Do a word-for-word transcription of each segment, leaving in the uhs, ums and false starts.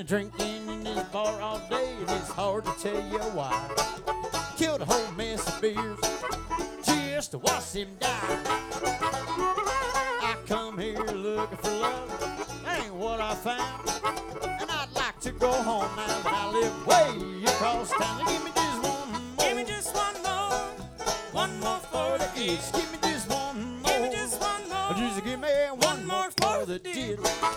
been drinking in this bar all day, and it's hard to tell you why. Killed a whole mess of beers just to watch him die. I come here looking for love, that ain't what I found. And I'd like to go home now, but I live way across town. Give me just one more. Give me just one more. One more for the itch. Give me just one more. Give me just one more. Just give me one, One more more for for the the ditch.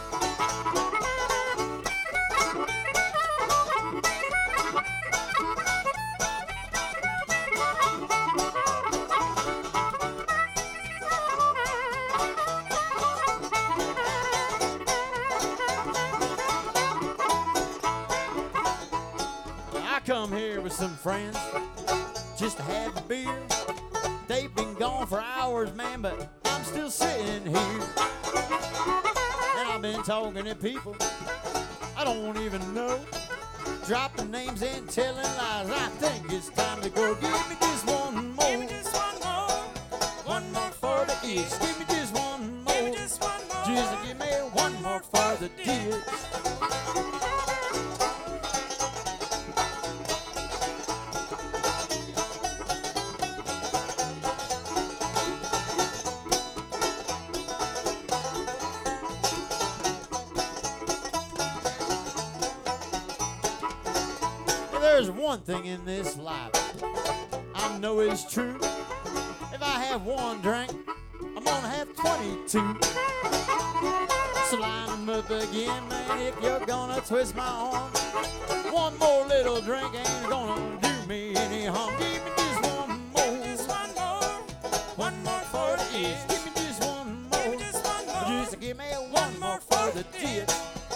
I come here with some friends just to have a beer. They've been gone for hours, man, but I'm still sitting here. And I've been talking to people I don't even know, dropping names and telling lies. I think it's time to go. Give me just one more. Give me just one more. One more for the itch. Give me just one more. Give me just one more. Just give me one more for the ditch. There's one thing in this life I know is true. If I have one drink, I'm gonna have twenty-two. So line 'em up again, man, if you're gonna twist my arm. One more little drink ain't gonna do me any harm. Give me just one more. Just one more. One more for the itch. Give me just one Give me more. just one more. Just give me one more for the ditch.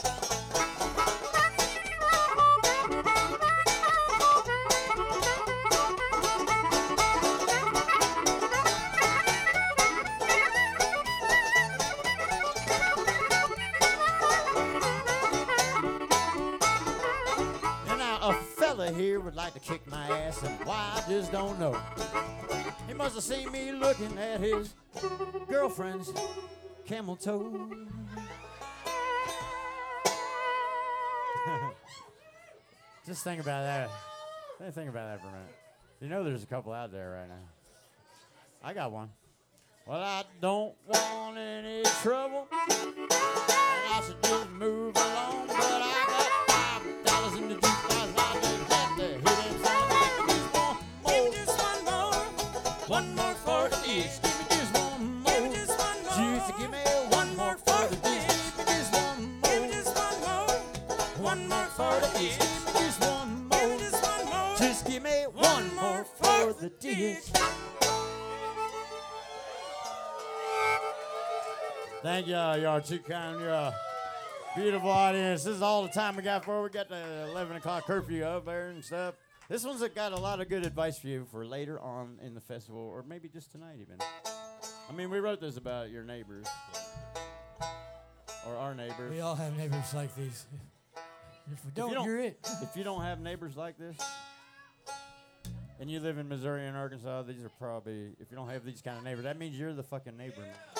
Here would like to kick my ass, and why I just don't know. He must have seen me looking at his girlfriend's camel toe. Just think about that. Just think about that for a minute. You know there's a couple out there right now. I got one. Well, I don't want any trouble, and I should just move along, but I got five dollars in the jukebox. One more for the itch. Give me just one more. Give me just one more. Just give me one more for the ditch. Give me just one more. Give me just one more. One more for the itch. Give me just one more. Give me just one more. Just give me one more for the ditch. Thank y'all. Y'all too kind. You're a beautiful audience. This is all the time we got for. We got the eleven o'clock curfew up there and stuff. This one's got a lot of good advice for you for later on in the festival, or maybe just tonight even. I mean, we wrote this about your neighbors, or our neighbors. We all have neighbors like these. If we don't, you don't you're it. If you don't have neighbors like this, and you live in Missouri and Arkansas, these are probably, if you don't have these kind of neighbors, that means you're the fucking neighbor, man.